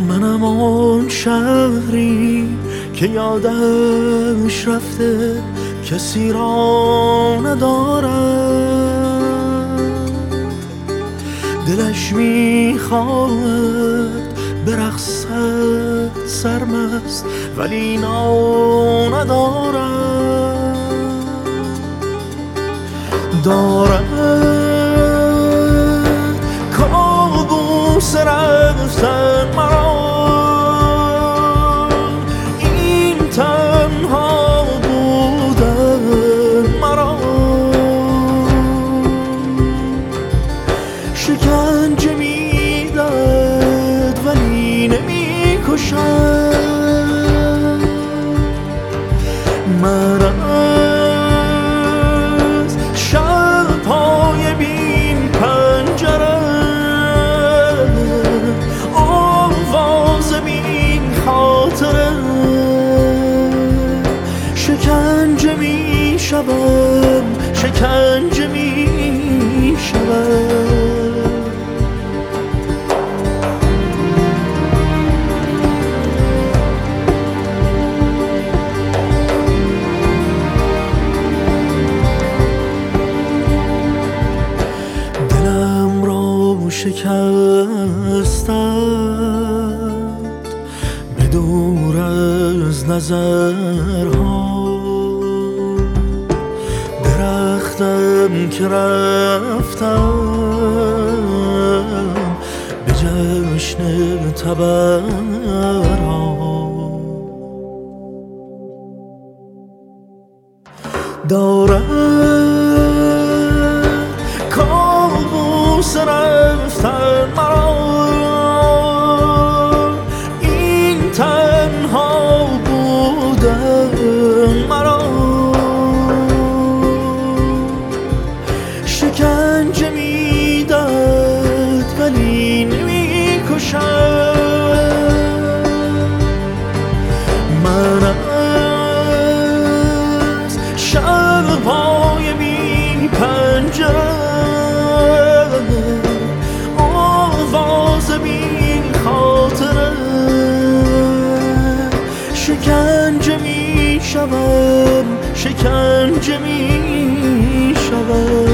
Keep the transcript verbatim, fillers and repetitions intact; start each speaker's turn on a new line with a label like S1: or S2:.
S1: منم آن شهری که یادش رفته کسی را ندارد، دلش میخواهد برقصد سرمست ولی ناو ندارد. دارد کابوس رفتن مرا، این تنها بودن مرا، شکنجه میدهد ولی نمیکشد. من از شب‌های بین پنجره، آواز بین خاطره، شکنجه میشوم، شکنجه میشوم. شکستند به دور از نظرها، درختم که رفتم به جشن تبرها. دارد کابوس رفتن مرا، این تنها بودن مرا، شکنجه میدهد ولی نمیکشد. من از شب‌های بی پنجره، آواز بی خاطره، شکنجه میشوم، شکنجه میشوم.